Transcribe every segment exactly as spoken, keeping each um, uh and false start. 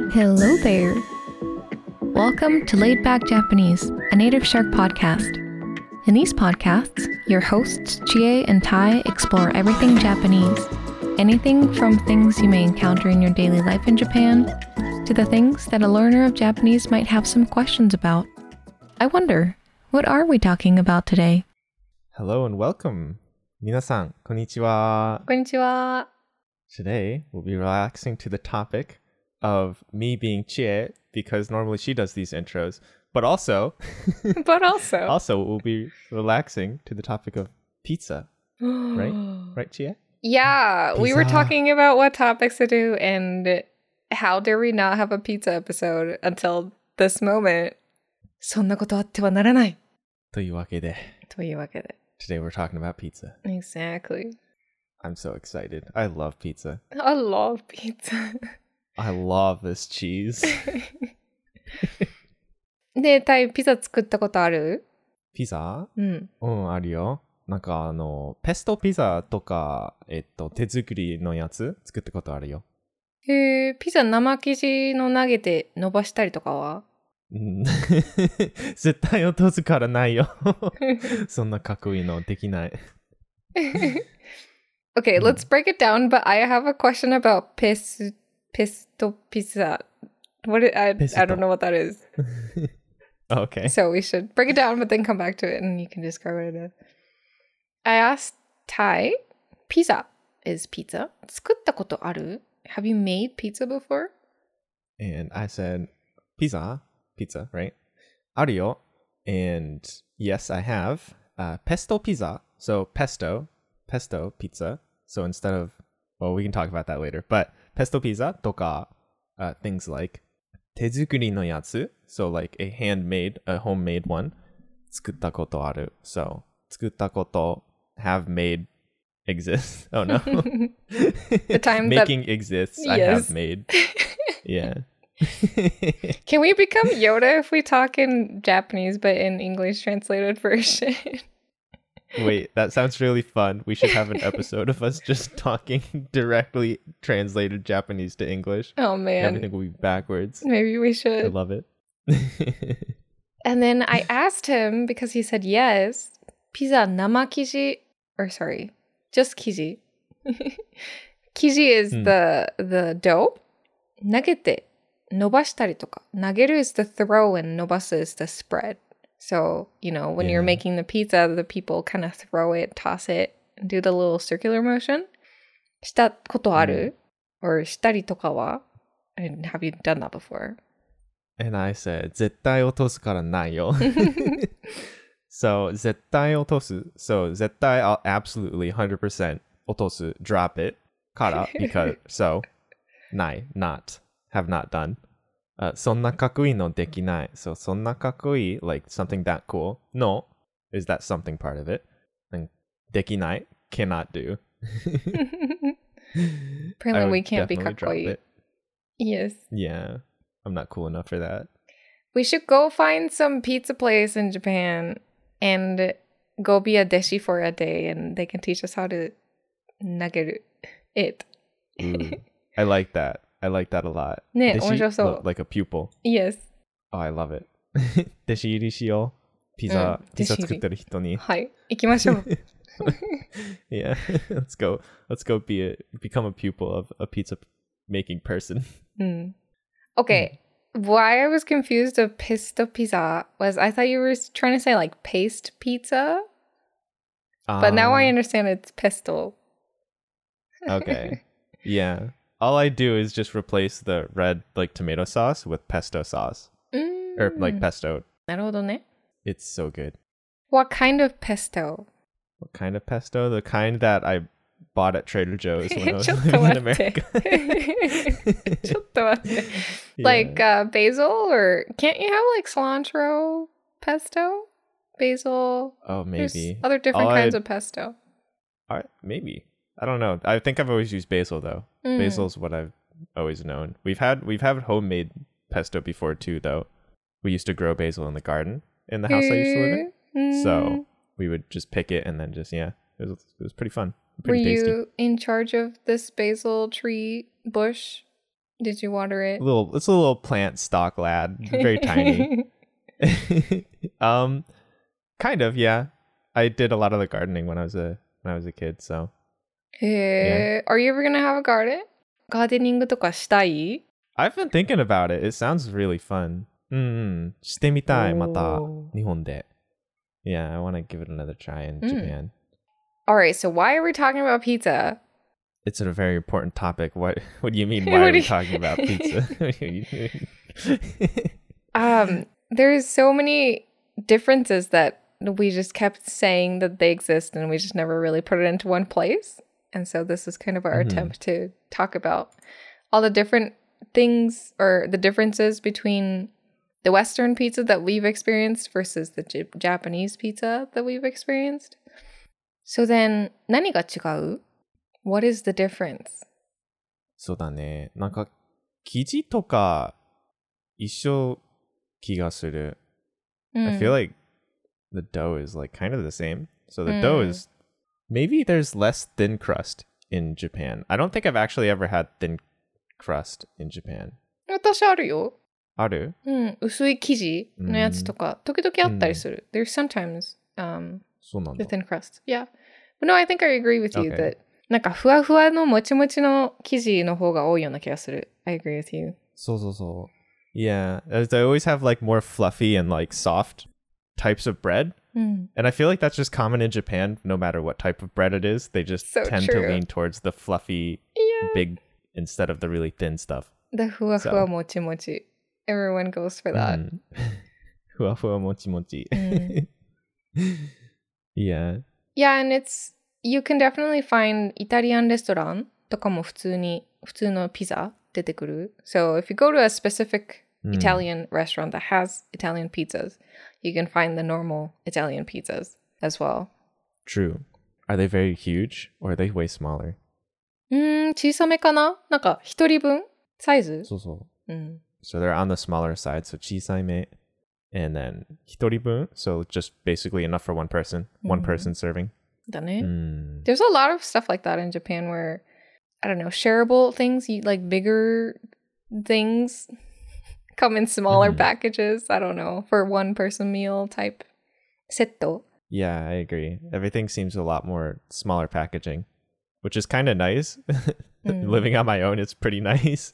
Hello there. Welcome to Laid Back Japanese, a Native Shark podcast. In these podcasts, your hosts Chie and Tai explore everything Japanese, anything from things you may encounter in your daily life in Japan to the things that a learner of Japanese might have some questions about. I wonder, what are we talking about today? Hello and welcome. 皆さん、こんにちは。 こんにちは. Today, we'll be relaxing to the topic of me being Chie, because normally she does these intros, but also, but also, also we'll be relaxing to the topic of pizza, right? Right, Chie? Yeah, Pizza. We were talking about what topics to do, and how dare we not have a pizza episode until this moment. そんなことあってはならない。 というわけで。 というわけで。 Today we're talking about pizza. Exactly. I'm so excited. I love pizza. I love pizza. I love this cheese. ねえ、タイ、ピザ作ったことある？ ピザ？ うん。 うん、あるよ。なんかあの、ペストピザとか、えっと、手作りのやつ作ったことあるよ。 へえ、ピザ生生地の投げて伸ばしたりとかは？ うん、絶対落とすからないよ。そんなかっこいいのできない。 Okay, let's break it down, but I have a question about pes, pesto pizza. What it, I, I don't know what that is. Okay. So we should break it down, but then come back to it and you can describe what it is. I asked Tai, pizza is pizza. 作ったことある? Have you made pizza before? And I said, pizza, pizza, right? あるよ. And yes, I have. Uh, pesto pizza. So pesto, pesto pizza. So instead of, well, we can talk about that later. But pesto pizza とか、uh, things like 手作りのやつ. So like a handmade, a homemade one. 作ったことある. So 作ったこと have made exists. Oh no. The time Making that... exists. Yes. I have made. Yeah. Can we become Yoda if we talk in Japanese but in English translated version? Wait, that sounds really fun. We should have an episode of us just talking directly translated Japanese to English. Oh man. Everything will be backwards. Maybe we should. I love it. And then I asked him, because he said yes, pizza nama kiji, or sorry, just kiji. Kiji is Hmm. the the dough. 投げて伸ばしたりとか。投げる is the throw and 伸ばす is the spread. So, you know, when Yeah. you're making the pizza, the people kind of throw it, toss it, and do the little circular motion. したことある? Or したりとかは? And have you done that before? And I said, 絶対落とすからないよ. So, 絶対落とす. So, 絶対 I'll absolutely one hundred percent 落とす, drop it, から because, so, ない, not, have not done. Uh, そんなかっこいいのできない. So, そんなかっこいい, like something that cool. No, is that something part of it? And できない, cannot do. Apparently we can't be かっこいい. it. Yes. Yeah, I'm not cool enough for that. We should go find some pizza place in Japan and go be a deshi for a day and they can teach us how to nageru it. Ooh, I like that. I like that a lot. ね、 弟子、 面白そう。 like a pupil. Yes. Oh, I love it. 弟子入りしよう。ピザ、 うん、 ピザ弟子入り。 作ってる人に。 はい、行きましょう。 Yeah, let's go. Let's go be a become a pupil of a pizza making person. うん。Okay. Why I was confused of pesto pizza was I thought you were trying to say like paste pizza. But now I Um, understand it's pesto. Okay. Yeah. All I do is just replace the red like tomato sauce with pesto sauce. Mm. Or like pesto. なるほどね。 It's so good. What kind of pesto? What kind of pesto? The kind that I bought at Trader Joe's when I was ちょっと living in 待って。 America. ちょっと待って。 Yeah. Like uh, basil, or can't you have like cilantro pesto? Basil? Oh, There's maybe. other different All kinds I- of pesto. All right, maybe. I don't know. I think I've always used basil though. Mm. Basil's what I've always known. We've had we've had homemade pesto before too though. We used to grow basil in the garden in the house I used to live in. So we would just pick it and then just yeah, it was it was pretty fun. Were Pretty tasty. you in charge of this basil tree bush Did you water it? A little, it's a little plant stock lad, very tiny. um, kind of, yeah. I did a lot of the gardening when I was a when I was a kid, so. Hey, are you ever gonna have a garden? Gardening とかしたい? I've been thinking about it. It sounds really fun. うんうん。してみたい、また、日本で。Yeah, I want to give it another try in Japan. Alright, so why are we talking about pizza? It's a very important topic. What What do you mean? Why are we talking about pizza? um, there's so many differences that we just kept saying that they exist and we just never really put it into one place. And so this is kind of our mm-hmm. attempt to talk about all the different things or the differences between the Western pizza that we've experienced versus the J- Japanese pizza that we've experienced. So then, 何が違う? What is the difference? そうだね。なんか、生地とか一緒気がする。Mm. I feel like the dough is like kind of the same. So the mm. dough is, maybe there's less thin crust in Japan. I don't think I've actually ever had thin crust in Japan. 私あるよ。 ある? うん、薄い生地のやつとか、時々あったりする。There's sometimes um, the thin crust. Yeah. But no, I think I agree with you、okay. that なんかふわふわのもちもちの生地の方が多いような気がする。I agree with you. そうそうそう。Yeah, as I always have like more fluffy and like soft types of bread. Mm. And I feel like that's just common in Japan, no matter what type of bread it is. They just so tend true. to lean towards the fluffy, yeah. big, instead of the really thin stuff. The ふわふわもちもち. Everyone goes for that. Mm. ふわふわもちもち. Mm. Yeah. Yeah, and it's, you can definitely find Italian restaurant とかも普通に、普通のピザ出てくる. So if you go to a specific Italian mm. restaurant that has Italian pizzas, you can find the normal Italian pizzas as well. True. Are they very huge or are they way smaller? うーん、小さめかな? なんか一人分サイズ? そうそう。 うん。 So they're on the smaller side, so 小さいめ. And then 一人分, so just basically enough for one person, mm. one person serving. だね。 Mm. There's a lot of stuff like that in Japan where, I don't know, shareable things, you, like bigger things come in smaller mm-hmm. packages. I don't know, for one person meal type. Setto. Yeah, I agree. Everything seems a lot more smaller packaging, which is kind of nice. mm. Living on my own, it's pretty nice.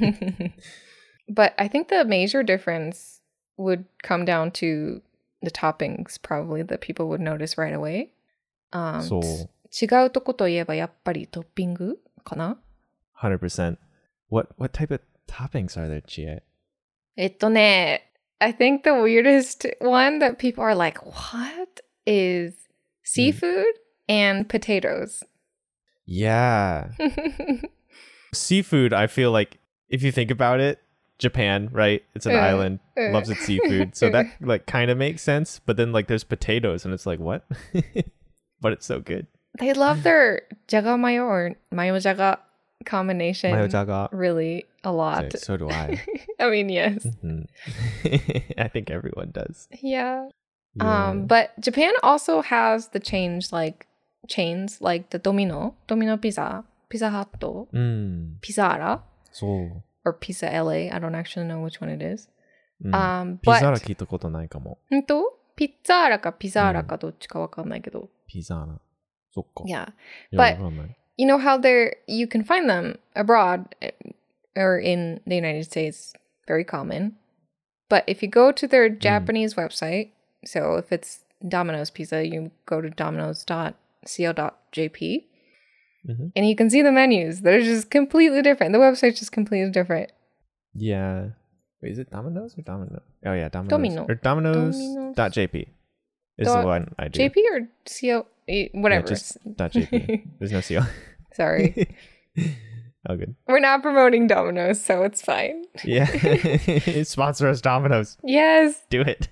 But I think the major difference would come down to the toppings, probably, that people would notice right away. Um, そう。 違うとこといえばやっぱりトッピングかな? one hundred percent. What, what type of toppings are there, Chie? えっとね、I think the weirdest one that people are like, what is seafood mm. and potatoes? Yeah. Seafood, I feel like, if you think about it, Japan, right? It's an uh, island, uh. loves its seafood. So that like kind of makes sense. But then like there's potatoes and it's like, what? But it's so good. They love their jaga mayo or mayo jaga combination mayo jaga. Really a lot. So, so do I. I mean, yes. Mm-hmm. I think everyone does. Yeah. yeah. Um, but Japan also has the change like chains like the Domino, Domino Pizza, Pizza Hut, mm. Pizzara. So. Or Pizza L A. I don't actually know which one it is. Mm. Um, but ピザーラ聞いたことないかも。 本当? ピッツァーラかピザーラかどっちかわかんないけど。 ピザーラ。そっか。 Yeah. But you know how they're, you can find them abroad or in the United States, very common. But if you go to their Japanese mm. website, so if it's Domino's Pizza, you go to domino's dot co dot j p. Mm-hmm. And you can see the menus. They're just completely different. The website's just completely different. Yeah. Wait, is it Domino's or Domino? Oh, yeah, Domino's. Domino. Or Domino's dot j p is dot the one I do. J P or Co? Whatever. Yeah, just .jp. There's no C O. Sorry. Oh, good. We're not promoting Domino's, so it's fine. Yeah. Sponsor us, Domino's. Yes. Do it.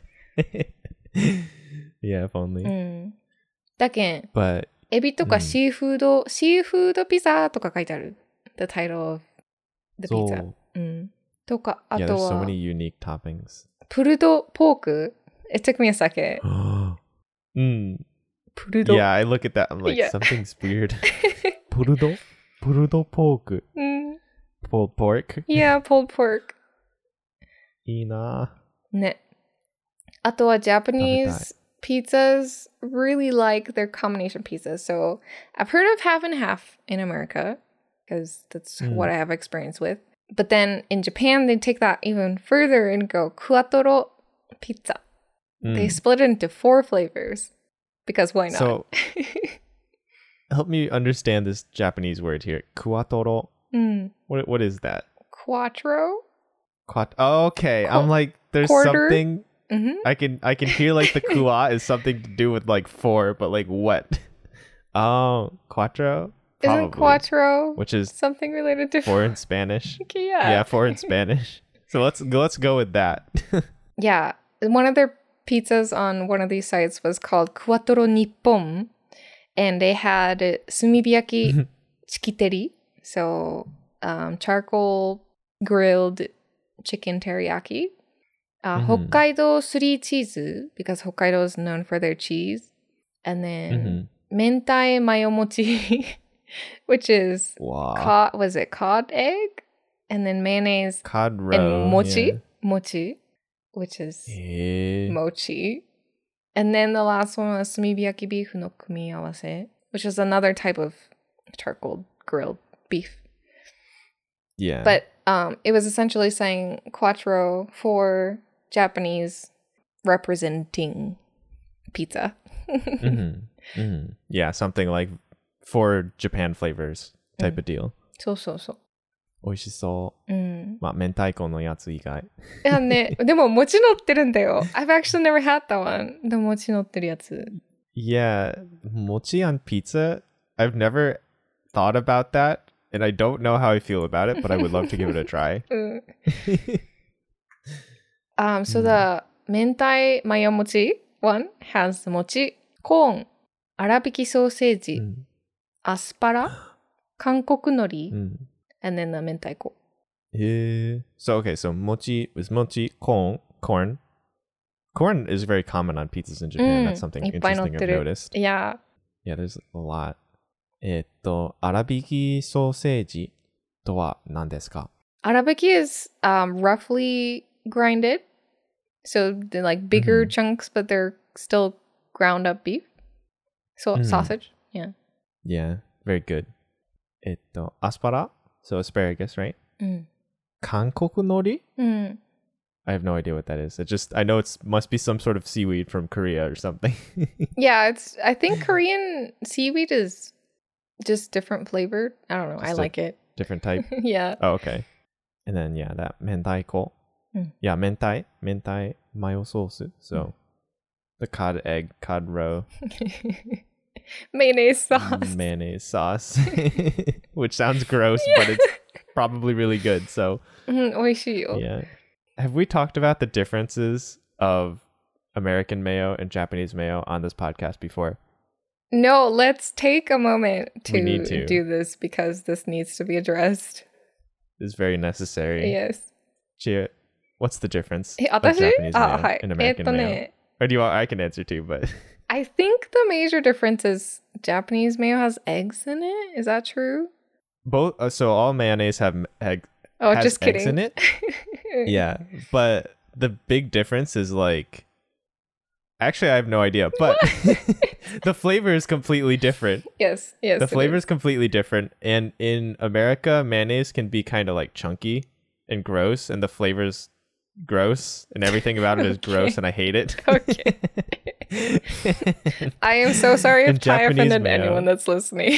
Yeah, if only. うん。だけん。 But エビとかシーフード、シーフードピザとか書いてある。The title of the pizza. うん。とか、あ Yeah, と there's so は、 many unique toppings. プルドポーク It took me a second. うん。 プルド Yeah, I look at that. I'm like, Yeah. something's weird. プルドプルドポーク。 うん。 pulled pork. Yeah, pulled pork. いいな。 ね。あとは Japanese pizzas really like their combination pizzas. So I've heard of half and half in America because that's Mm. what I have experience with. But then in Japan, they take that even further and go quattro pizza. Mm. They split it into four flavors because why not? So help me understand this Japanese word here. Quattro. mm. What what is that? Quattro? Quat- oh, okay. Qu- I'm like there's quarter? something Mm-hmm. I can I can hear like the kua is something to do with like four, but like what? Oh, quattro? Probably. Isn't quattro Which is something related to four in Spanish. Okay, yeah. Yeah, four in Spanish. So let's go let's go with that. Yeah. One of their pizzas on one of these sites was called Quattro Nippon. And they had sumibiyaki chikiteri. So um, charcoal grilled chicken teriyaki. Uh, Mhm. Hokkaido three cheese, because Hokkaido is known for their cheese. And then Mhm. mentai mayo mochi, which is Wow. cod, was it cod egg? And then mayonnaise Cod roe. and mochi, Yeah. mochi, which is Eh. mochi. And then the last one was sumibiyaki beef no kumiawase, which is another type of charcoal grilled beef. Yeah. But um, it was essentially saying quattro for Japanese representing pizza. Mhm. Mhm. Yeah, something like for Japan flavors type Mm. of deal. そうそうそう。 美味しそう。 うん。 まあ、明太子のやつ以外。 いやね、でも餅乗ってるんだよ。I've actually never had that one. でも餅乗ってるやつ。 Yeah, mochi on pizza. I've never thought about that, and I don't know how I feel about it, but I would love to give it a try. うん。um, so Mm. the 明太マヨ餅 one has the mochi, corn, 粗挽きソーセージ、 Mm. アスパラ、韓国海苔、 Mm. and then the 明太子。 Eh, So okay, so mochi is mochi, corn, corn. Corn is very common on pizzas in Japan. Mm, That's something いっぱい乗っ interesting て I've る。 noticed. いや、 Yeah, there's a lot. えっと、粗挽きソーセージとは何ですか？ Arabiki is um, roughly grinded. So they're like bigger Mhm. chunks, but they're still ground up beef. So Mhm. sausage. Yeah. Yeah, very good. えっと、アスパラ? So asparagus, right? うん。 韓国海苔? うん。 I have no idea what that is. It just I know it's must be some sort of seaweed from Korea or something. Yeah, it's I think Korean seaweed is just different flavored. I don't know. I Just a- like it. Different type. Yeah. Oh, okay. And then yeah, that mentaiko. Mm. Yeah, mentai, mentai mayo sauce. So Mm. the cod egg, cod roe, Mayonnaise sauce. mayonnaise sauce, which sounds gross, but it's probably really good. So うん、美味しいよ。 yeah. Have we talked about the differences of American mayo and Japanese mayo on this podcast before? No, let's take a moment to, We need to. do this because this needs to be addressed. It's very necessary. Yes. Chia, what's the difference え、 of 私 Japanese あ、 mayo はい and。 えっ American と mayo? ね、 Or do you want, I can answer too, but I think the major difference is Japanese mayo has eggs in it. Is that true? both. Uh, so all mayonnaise have m- egg Oh, has just eggs kidding. in it. Yeah, but the big difference is like. Actually, I have no idea, but the flavor is completely different. Yes, yes. The it flavor is. is completely different, and in America, mayonnaise can be kind of like chunky and gross, and the flavor's gross, and everything about it is gross, and I hate it. Okay. I am so sorry In if I Japanese offended mayo. anyone that's listening.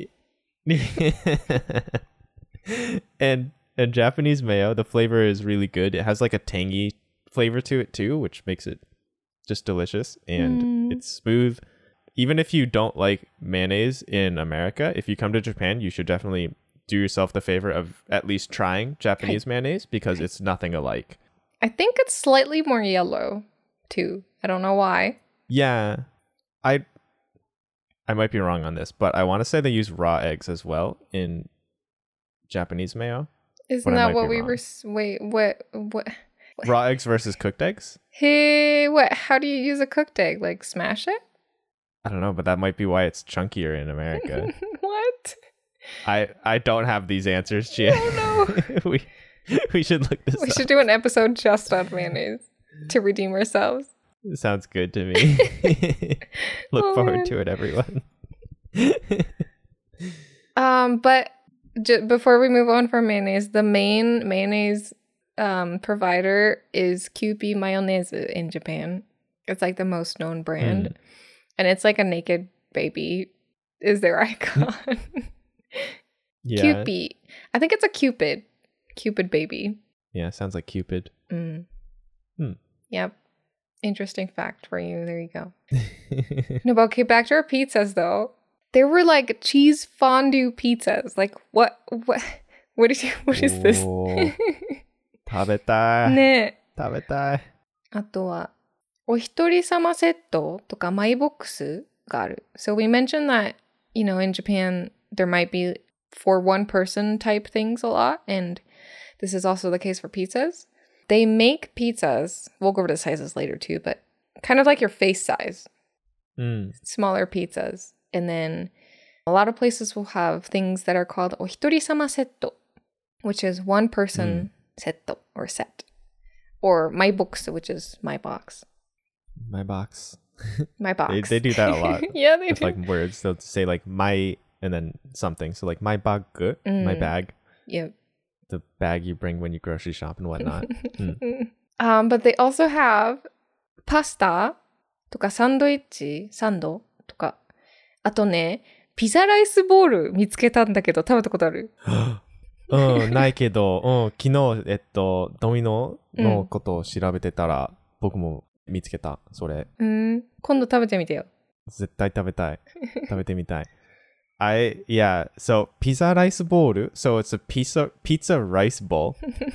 and and Japanese mayo, the flavor is really good. It has like a tangy flavor to it too, which makes it just delicious, and Mm. it's smooth. Even if you don't like mayonnaise in America, if you come to Japan, you should definitely do yourself the favor of at least trying Japanese mayonnaise because it's nothing alike. I think it's slightly more yellow too. I don't know why. Yeah, I I might be wrong on this, but I want to say they use raw eggs as well in Japanese mayo. Isn't But I that might what be we wrong. were? s- Wait, what? What? Raw eggs versus cooked eggs? Hey, what? How do you use a cooked egg? Like smash it? I don't know, but that might be why it's chunkier in America. What? I I don't have these answers, I Chia. don't know. No. we we should look this We up. should do an episode just on mayonnaise to redeem ourselves. Sounds good to me. Look Oh, forward man. to it, everyone. Um, but j- before we move on from mayonnaise, the main mayonnaise um, provider is Kewpie Mayonnaise in Japan. It's like the most known brand. Mm. And it's like a naked baby is their icon. Yeah. Kewpie. I think it's a Cupid. Cupid baby. Yeah, sounds like Cupid. Mm. Hmm. Yep. Interesting fact for you. There you go. No, but okay, back to our pizzas though. There were like cheese fondue pizzas. Like what? What? What is? What is this? おー食べたい。 ね。 食べたい。 あとはお一人様セットとかマイボックスがある。So we mentioned that, you know, in Japan there might be for one person type things a lot, and this is also the case for pizzas. They make pizzas. We'll go over the sizes later too, but kind of like your face size. うん。 Smaller pizzas. And then a lot of places will have things that are called お一人様セット, which is one person set or set. Or my box, which is my box. My box. My box. They, they do that a lot. Yeah, they with do. like words. They'll say like my and then something. So like my bag, my Mm. bag. Yep. The bag you bring when you grocery shop and whatnot. Mm. Um, but they also have パスタとかサンドイッチ、サンドとか。あとね、ピザライスボール見つけたんだけど、食べたことある？ うん、ないけど、うん、昨日、えっと、ドミノのことを調べてたら、僕も見つけた、それ。 うん。今度食べてみてよ。 絶対食べたい。食べてみたい。I, yeah, so pizza rice bowl, so it's a pizza, pizza rice bowl.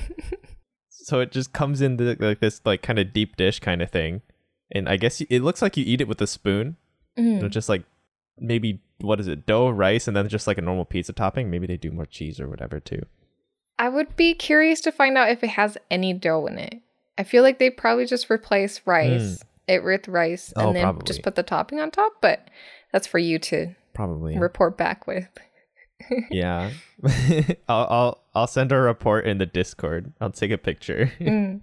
So it just comes in the, like this like kind of deep dish kind of thing. And I guess you, it looks like you eat it with a spoon. うん So just like maybe, what is it, dough, rice, and then just like a normal pizza topping. Maybe they do more cheese or whatever too. I would be curious to find out if it has any dough in it. I feel like they probably just replace rice, it with rice, and Oh, then probably. just put the topping on top. But that's for you to Probably. report back with. Yeah. I'll, I'll I'll send a report in the Discord. I'll take a picture. Mm.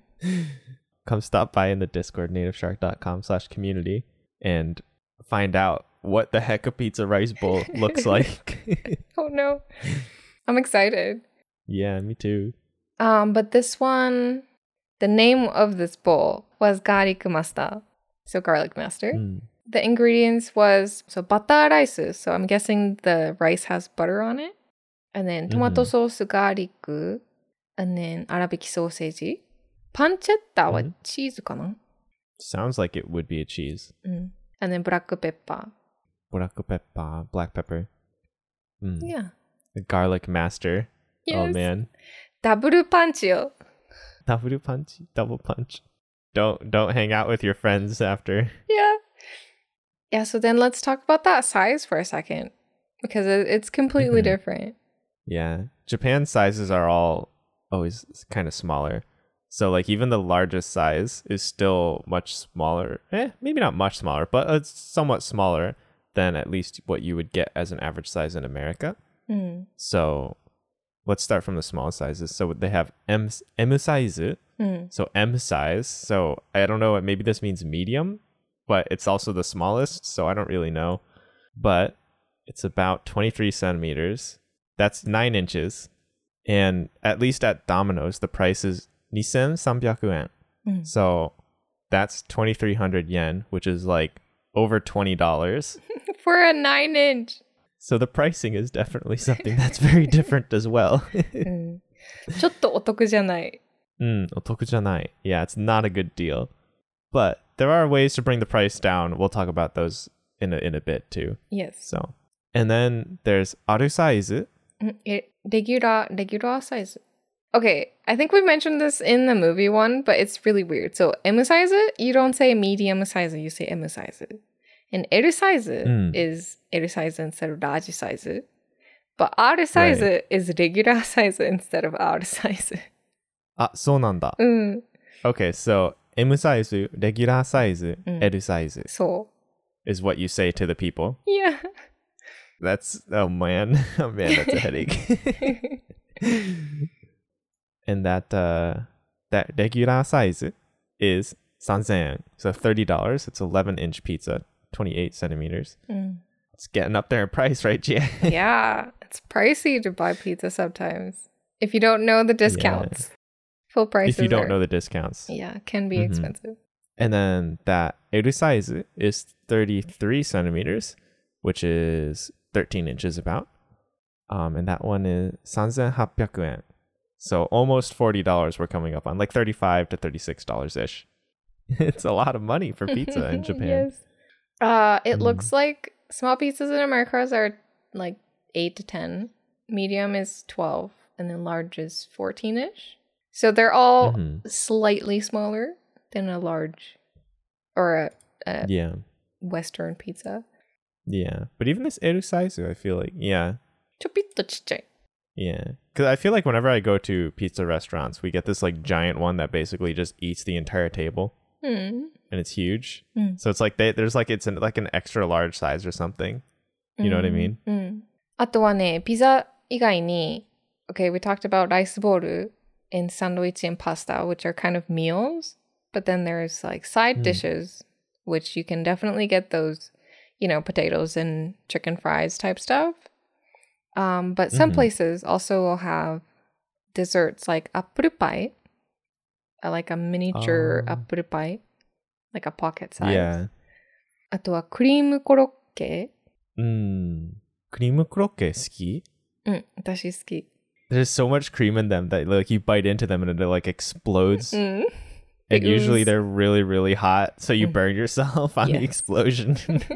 Come stop by in the Discord, nativeshark.com slash community, and find out what the heck a pizza rice bowl looks like. Oh no, I'm excited. Yeah, me too. Um, but this one, the name of this bowl was garlic master, so garlic master. Mm. The ingredients was so butter rice. So I'm guessing the rice has butter on it, and then tomato Mhm. sauce, garlic, and then Arabic sausage. Pancetta は Mhm. チーズかな? Sounds like it would be a cheese. Mm. And then black pepper. Black pepper, black pepper. Mm. Yeah. The garlic master. Oh Yes. man. ダブルパンチよ. Double punch, double punch. Don't don't hang out with your friends after. Yeah. Yeah, so then let's talk about that size for a second, because it, it's completely Mhm. different. Yeah. Japan sizes are all always kind of smaller. So like even the largest size is still much smaller. Eh, maybe not much smaller, but it's somewhat smaller than at least what you would get as an average size in America. Mm. So let's start from the small sizes. So they have M M size. Mm. So M size. So I don't know, maybe this means medium, but it's also the smallest, so I don't really know. But it's about twenty-three centimeters. That's nine inches. And at least at Domino's, the price is two thousand three hundred yen. Mm. So that's twenty-three hundred yen, which is like over twenty dollars. For a nine inch. So the pricing is definitely something that's very different as well. うんちょっとお得じゃない。 Mm, お得じゃない. Yeah, it's not a good deal. But there are ways to bring the price down. We'll talk about those in a, in a bit too. Yes. So, and then there's aru size. うんえレギュラー、レギュラーサイズ。Okay, I think we mentioned this in the movie one, but it's really weird. So M size, you don't say medium size, you say M size. And L size Mm. is L size instead of large size. But R size Right. is regular size instead of R size. あ、そうなんだ。 うん、 Okay, so M size, regular size, うん。 L size そ is what you say to the people. う。Yeah. That's, oh man, oh man, that's a headache. And that uh, that regular size is三千円. So thirty dollars. It's eleven inch pizza, twenty-eight centimeters. Mm. It's getting up there in price, right, Gia? Yeah, it's pricey to buy pizza sometimes. If you don't know the discounts. Yeah. Full prices. If you don't are, know the discounts. Yeah, can be mm-hmm. expensive. And then that L size is thirty-three centimeters, which is thirteen inches about. Um, and that one is三千八百円. So almost forty dollars we're coming up on, like thirty-five to thirty-six dollars-ish. It's a lot of money for pizza in Japan. Yes. Uh, it mm. looks like small pizzas in America are like eight to ten. Medium is twelve. And then large is fourteen-ish. So they're all mm-hmm. slightly smaller than a large or a, a yeah. Western pizza. Yeah. But even this L size, I feel like, yeah. ちょびっとちっちゃい. Yeah. Because I feel like whenever I go to pizza restaurants, we get this like giant one that basically just eats the entire table. Mm. And it's huge. Mm. So it's like they, there's like, it's an, like an extra large size or something. You mm. know what I mean? Mm. あとはね、ピザ以外に, okay, we talked about rice bowl and sandwich and pasta, which are kind of meals. But then there's like side mm. dishes, which you can definitely get those, you know, potatoes and chicken fries type stuff. Um, but some mm-hmm. places also will have desserts like apple pie, uh, like a miniature oh. apple pie, like a pocket size. Yeah. あとはクリームコロッケ。 うん。クリームコロッケ好き？ うん、私好き。 There's so much cream in them that like you bite into them and it like explodes. Mm. And usually they're really, really hot, so you mm. burn yourself on yes. the explosion.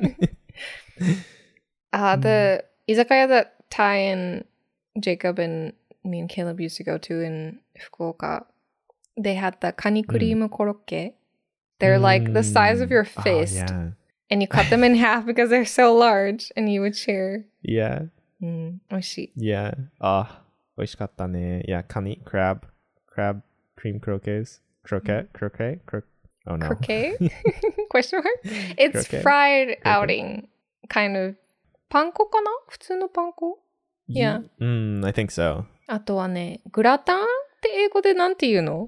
uh, the izakaya that Ty and Jacob and me and Caleb used to go to in Fukuoka, they had the kanikurimu mm. korokke. They're mm. like the size of your fist. Oh, yeah. And you cut them in half because they're so large and you would share. Yeah. Mm, oishii. Yeah. Ah, uh, oishikatta ne. Yeah, kani, crab, crab, cream croquets. Croquette? Croquet? Cro- oh no. Croquet? Question mark? It's Croquet? fried Croquet? outing. Kind of. Panko かな? 普通のパン粉? Yeah. Mm, I think so. あとはね、グラタンって英語でなんて言うの?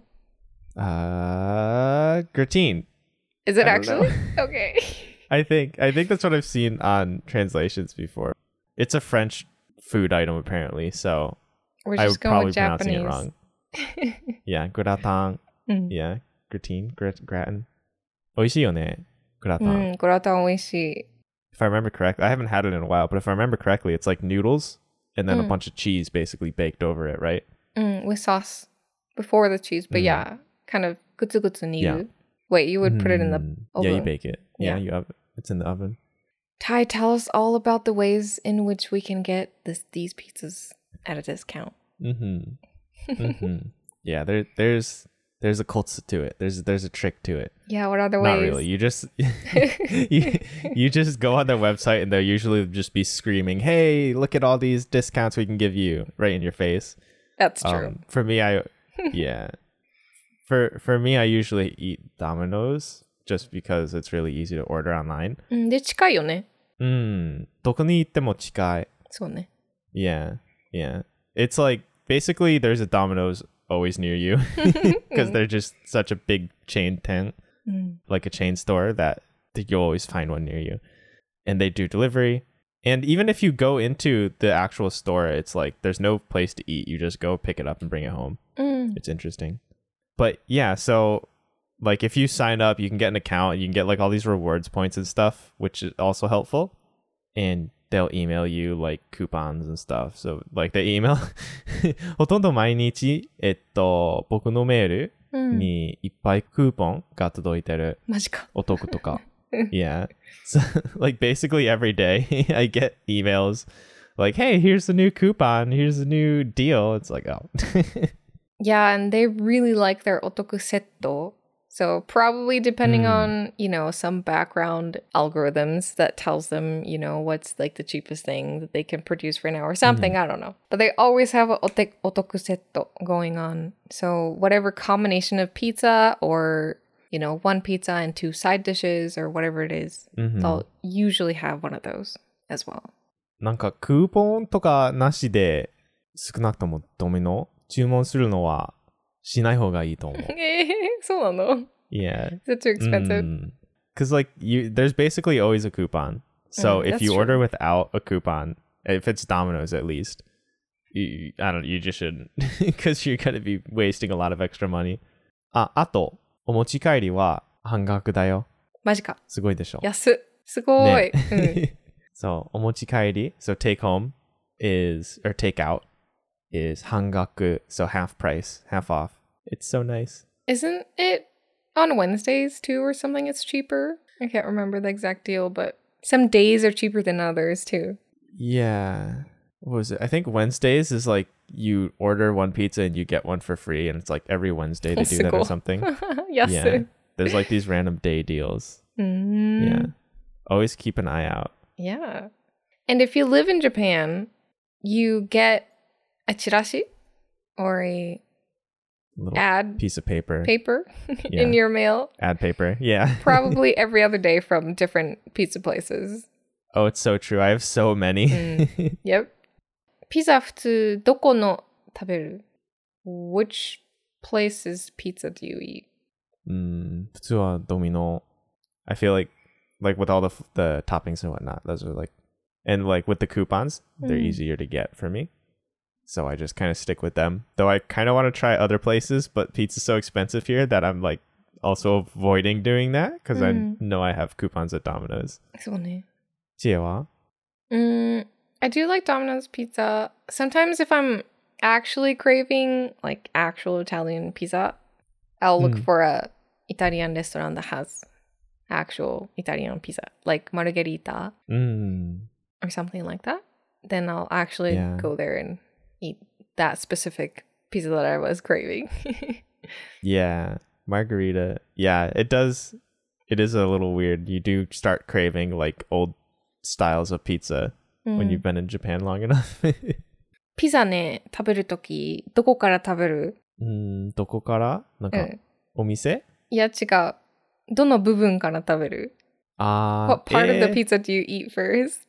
Uh, gratine. Is it actually? Okay. I think I think that's what I've seen on translations before. It's a French food item apparently, so We're I just would going probably with pronouncing Japanese. it wrong. Yeah, gratin. Mm. Yeah, gratine, grat, gratin. 美味しいよね, gratin. うん、グラタン美味しい. If I remember correctly, I haven't had it in a while, but if I remember correctly, it's like noodles and then mm. a bunch of cheese basically baked over it, right? Mm, with sauce before the cheese, but mm. yeah, kind of グツグツ煮る. Yeah. Wait, you would put it in the oven? Yeah, you bake it. Yeah, yeah. you have it's in the oven. Ty, tell us all about the ways in which we can get this these pizzas at a discount. Mm-hmm. mm-hmm. Yeah, there there's there's a kotsu to it. There's there's a trick to it. Yeah, what are the Not ways? Not really. You just you, you just go on their website and they'll usually just be screaming, "Hey, look at all these discounts we can give you," right in your face. That's true. Um, for me, I yeah. For for me, I usually eat Domino's just because it's really easy to order online. で、近いよね。 うん。どこに行っても近い。 そうね。 Yeah, yeah. It's like basically there's a Domino's always near you because they're just such a big chain tent, mm. like a chain store that you'll always find one near you. And they do delivery. And even if you go into the actual store, it's like there's no place to eat. You just go pick it up and bring it home. Mm. It's interesting. But yeah, so like if you sign up, you can get an account, you can get like all these rewards points and stuff, which is also helpful. And they'll email you like coupons and stuff. So like they email ほとんど毎日、えっと、僕のメールにいっぱいクーポンが届いてる。 マジか。 お得とか。Yeah. So like basically every day I get emails like, hey, here's the new coupon, here's the new deal. It's like, oh. Yeah, and they really like their otoku setto. So probably depending mm. on, you know, some background algorithms that tells them, you know, what's like the cheapest thing that they can produce for now or something. Mm. I don't know. But they always have a ote- otoku setto going on. So whatever combination of pizza or, you know, one pizza and two side dishes or whatever it is, mm-hmm. they'll usually have one of those as well. なんかクーポンとかなしで少なくともドミノ注文するのはしない方がいいと思う。 えー、そうなの? Yeah. Is it too expensive? Because like you, there's basically always a coupon. So Mm, if that's you true. order without a coupon, if it's Domino's at least, you, I don't. You just shouldn't because you're gonna be wasting a lot of extra money. あ、あとお持ち帰りは半額だよ。 マジか。 すごいでしょ。 安っ。すごい。 ね。 うん。 そう、お持ち帰り so take home is, or take out is 半額 so half price, half off. It's so nice. Isn't it on Wednesdays too or something it's cheaper? I can't remember the exact deal, but some days are cheaper than others too. Yeah. What was it? I think Wednesdays is like you order one pizza and you get one for free, and it's like every Wednesday to do that or something. Yes. Yeah. There's like these random day deals. Mm. Yeah. Always keep an eye out. Yeah. And if you live in Japan, you get a chirashi or a Little ad piece of paper. paper Yeah. in your mail. Ad paper. Yeah. Probably every other day from different pizza places. Oh, it's so true. I have so many. Mm. Yep. ピザ普通どこの食べる? Which place's pizza do you eat? Mm, 普通はドミノ. I feel like like with all the the toppings and whatnot, those are like, and like with the coupons, they're Mm. easier to get for me. So I just kind of stick with them. Though I kind of want to try other places, but pizza's so expensive here that I'm like also avoiding doing that because Mm. I know I have coupons at Domino's. そうね。 チエは? Mm, I do like Domino's pizza. Sometimes if I'm actually craving like actual Italian pizza, I'll look Mm. for a Italian restaurant that has actual Italian pizza, like margherita Mm. or something like that. Then I'll actually Yeah. go there and eat that specific pizza that I was craving. Yeah, margarita. Yeah, it does. It is a little weird. You do start craving like old styles of pizza when you've been in Japan long enough. ピザね、食べるとき、どこから食べる? うん、どこからなんか、 うん。 お店? いや、違う。どの部分から食べる? あー、 What part of the えー pizza do you eat first?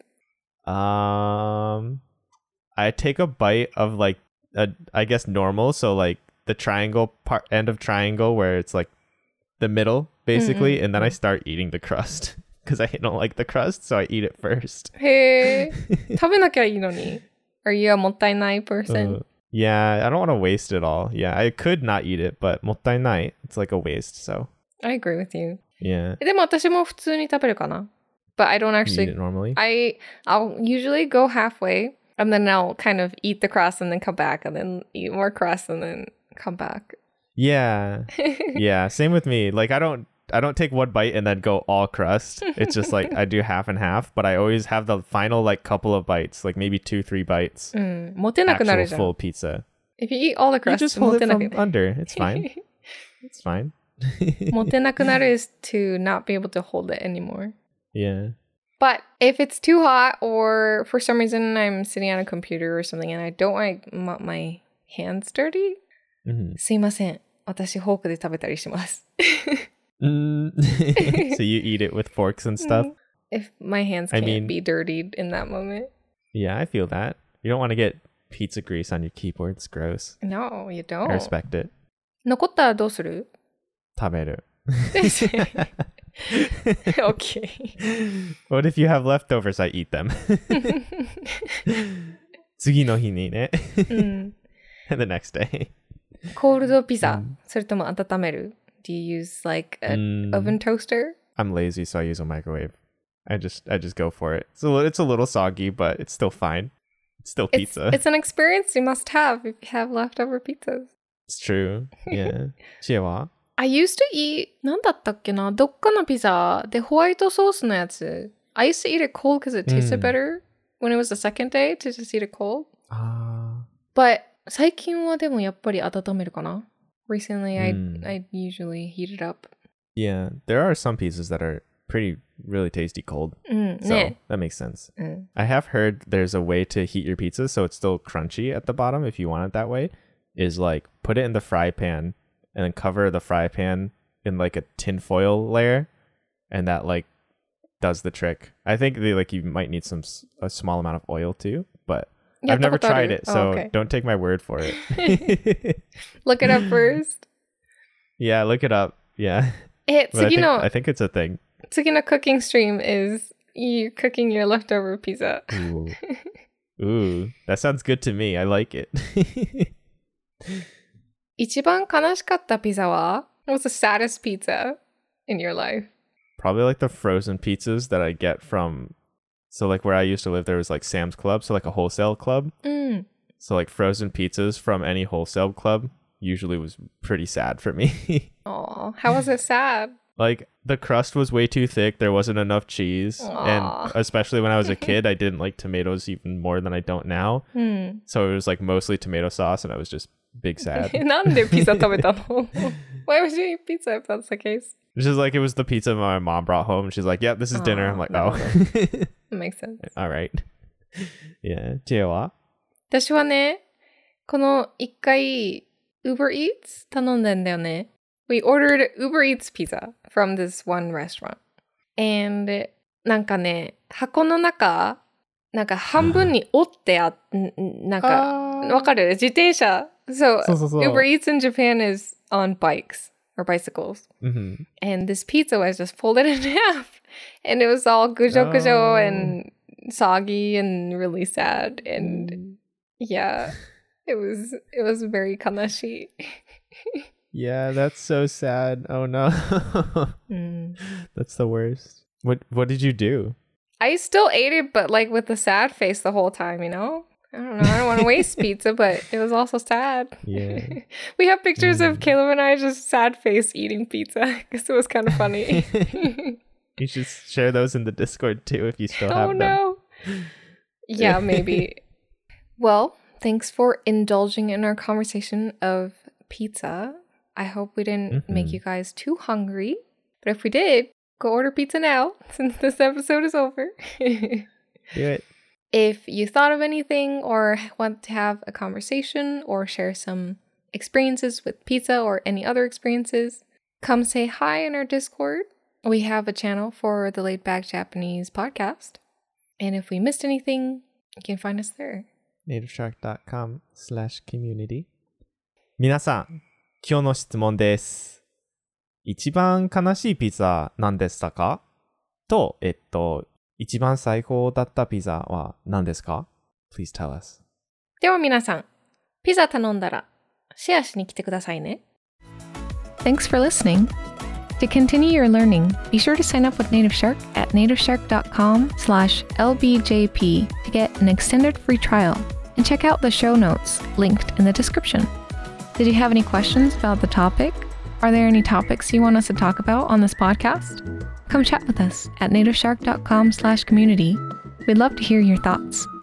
Um, I take a bite of like, a, I guess normal. So like the triangle part, end of triangle where it's like the middle basically. Mm-mm. And then I start eating the crust because I don't like the crust. So I eat it first. へー。食べなきゃいいのに。Are you a もったいない person? Uh, yeah, I don't want to waste it all. Yeah, I could not eat it, but もったいない it's like a waste. So I agree with you. yeah, でも私も普通に食べるかな. But I don't you eat actually... it normally. I, I'll usually go halfway and then I'll kind of eat the crust and then come back and then eat more crust and then come back. Yeah, yeah, same with me. Like I don't I don't take one bite and then go all crust. It's just like I do half and half, but I always have the final like couple of bites, like maybe two, three bites. うん。持てなくなる Actual じゃん。 full pizza. If you eat all the You crust, just hold 持 it てなく from under. It's fine. It's fine. 持てなくなる is to not be able to hold it anymore. Yeah. But if it's too hot or for some reason I'm sitting on a computer or something and I don't want my, my hands dirty, Mhm. すいません。私フォークで食べたりします。 Mm. So you eat it with forks and stuff? If my hands I can't mean- be dirtied in that moment. Yeah, I feel that. You don't want to get pizza grease on your keyboard. It's gross. No, you don't. I respect it. 残ったらどうする? 食べる. Okay. What if you have leftovers? I eat them. 次の日にね。 うん。 The next day. コールドピザ、 うんそれとも温める? Do you use like an Mm, oven toaster? I'm lazy, so I use a microwave. I just I just go for it. So it's a little soggy, but it's still fine. It's still It's, pizza. it's an experience you must have if you have leftover pizzas. It's true. Yeah. チエは? I used to eat 何だったっけなどっかのピザでホワイトソースのやつ I used to eat it cold because it tasted うん better when it was the second day to just eat it cold. あ But 最近はでもやっぱり温めるかな Recently I, うん I usually heat it up. Yeah, there are some pizzas that are pretty really tasty cold. うん、 So ね。 that makes sense. うん。 I have heard there's a way to heat your pizza so it's still crunchy at the bottom if you want it that way. Is like put it in the fry pan and then cover the fry pan in like a tin foil layer, and that like does the trick. I think they like you might need some s- a small amount of oil too, but I've never やったことある？ tried it, so Oh, okay. don't take my word for it. Look it up first. Yeah, look it up. Yeah. え、 But I 次 think, の I think it's a thing. 次の cooking stream is you cooking your leftover pizza. Ooh. Ooh, that sounds good to me. I like it. 一番悲しかったピザは What's the saddest pizza in your life? Probably like the frozen pizzas that I get from, so like where I used to live, there was like Sam's Club, so like a wholesale club. うん。 So like frozen pizzas from any wholesale club usually was pretty sad for me. Aw, how was it sad? Like the crust was way too thick. There wasn't enough cheese. Aw. And especially when I was a kid, I didn't like tomatoes even more than I don't now. うん。 So it was like mostly tomato sauce and I was just big sad. なんでピザ食べたの? Why would you eat pizza if that's the case? It's just like it was the pizza my mom brought home. She's like, yep, this is dinner. Aw, I'm like, なる oh. ほど。Makes sense. All right. Yeah. チエは？ 私はね、この一回 Uber Eats 頼んだんだよね。We ordered Uber Eats pizza from this one restaurant. And なんかね、箱の中、なんか半分に折ってあっ、んなんか、わかる？自転車。So, そうそうそう。 Uber Eats in Japan is on bikes or bicycles. Mm-hmm. And this pizza was just folded in half. And it was all gujo gujo Oh. and soggy and really sad. And yeah, it was it was very kanashi. Yeah, that's so sad. Oh no. Mm. That's the worst. What What did you do? I still ate it, but like with a sad face the whole time, you know? I don't know. I don't want to waste pizza, but it was also sad. Yeah. We have pictures Mm. of Caleb and I just sad face eating pizza because it was kind of funny. You should share those in the Discord too if you still Oh have them. no. Yeah, maybe. Well, thanks for indulging in our conversation of pizza. I hope we didn't Mhm. make you guys too hungry. But if we did, go order pizza now since this episode is over. Do it. If you thought of anything or want to have a conversation or share some experiences with pizza or any other experiences, come say hi in our Discord. We have a channel for the Laid Back Japanese podcast. And if we missed anything, you can find us there. nativeshark.com slash community 皆さん、今日の質問です。一番悲しいピザ何でしたか？と、えっと、一番最高だったピザは何ですか？ Please tell us. では皆さん、ピザ頼んだらシェアしに来てくださいね。 Thanks for listening. To continue your learning, be sure to sign up with Native Shark at nativeshark.com slash lbjp to get an extended free trial and check out the show notes linked in the description. Did you have any questions about the topic? Are there any topics you want us to talk about on this podcast? Come chat with us at nativeshark.com slash community. We'd love to hear your thoughts.